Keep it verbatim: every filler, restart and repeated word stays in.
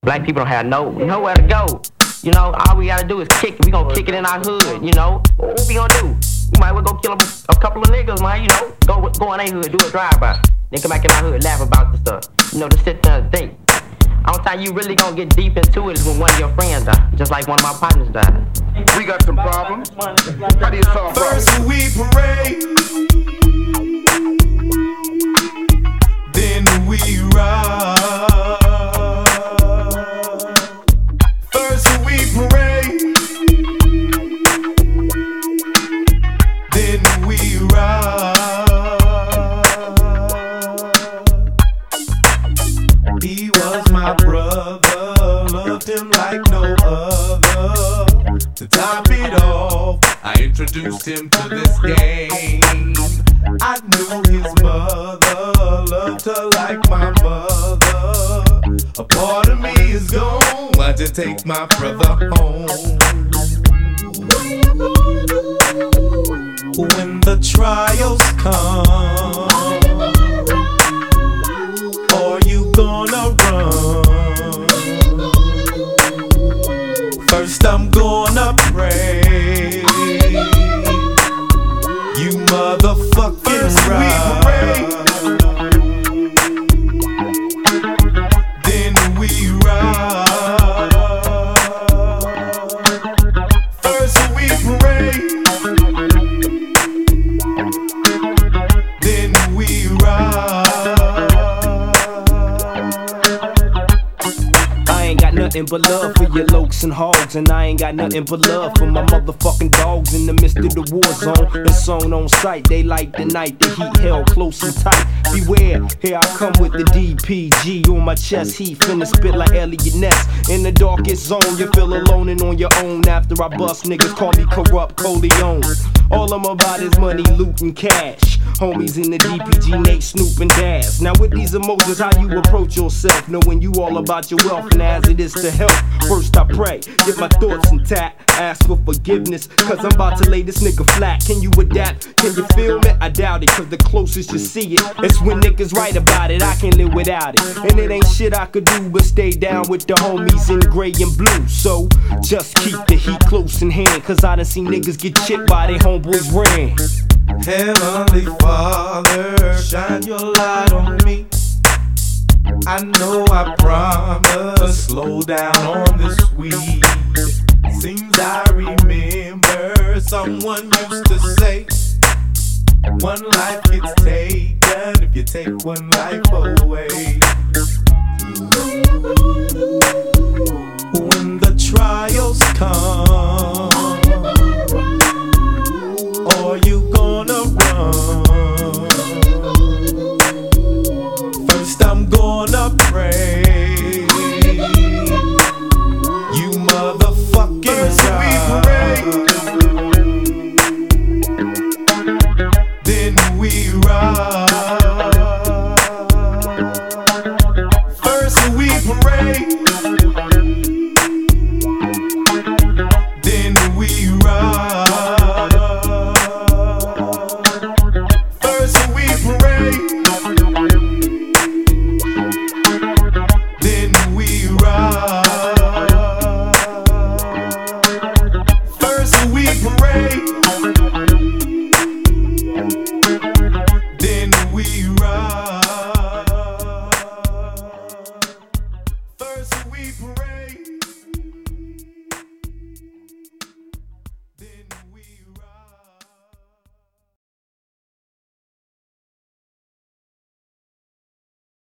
Black people don't have no nowhere to go. You know, all we gotta do is kick it. We gonna kick it in our hood, you know. What we gonna do? We might well go kill a, a couple of niggas, man, you know. Go go in their hood, do a drive-by. Then come back in our hood, laugh about the stuff. You know, to sit there and think. All the time you really gonna get deep into it is when one of your friends die. Just like one of my partners died. We got some problems. How do you solve problems? First we parade, then we ride. First we parade, then we ride. He was my brother, loved him like no other. To top it off, I introduced him to this game. I knew his mother, loved her like my mother. A part of me is gone, but to take my brother home. When the trials come, are you gonna run? First I'm gonna pray. You motherfucking ride. Then we ride. First we pray, then we ride. I ain't got nothing but love for your lokes and hogs, and I ain't got nothing but love for my motherfucking dogs in the midst of the war zone. It's on on sight, they like the night, the heat held close and tight. Beware, here I come with the D P G on my chest, he finna spit like Elliot Ness. In the darkest zone, you feel alone and on your own. After I bust, niggas call me corrupt Coleon. All I'm about is money, loot, and cash. Homies in the D P G, Nate, Snoop, and Daz. Now with these emotions, how you approach yourself, knowing you all about your wealth and as it is to help. First I pray, get my thoughts intact, ask for forgiveness, cause I'm about to lay this nigga flat. Can you adapt? Can you feel me? I doubt it, cause the closest you see it, it's when niggas write about it. I can't live without it, and it ain't shit I could do but stay down with the homies in gray and blue. So just keep the heat close in hand, cause I done seen niggas get chipped by they homeboys ran. Heavenly Father, shine your light on me. I know I promised slow down on this weed. Seems I remember someone used to say, one life gets taken if you take one life away. When the trials come, are you gonna run? First I'm gonna pray. You motherfucking ride. Then we ride. First we pray, then we ride. First we pray, then we ride. First we pray, then we ride. First we pray.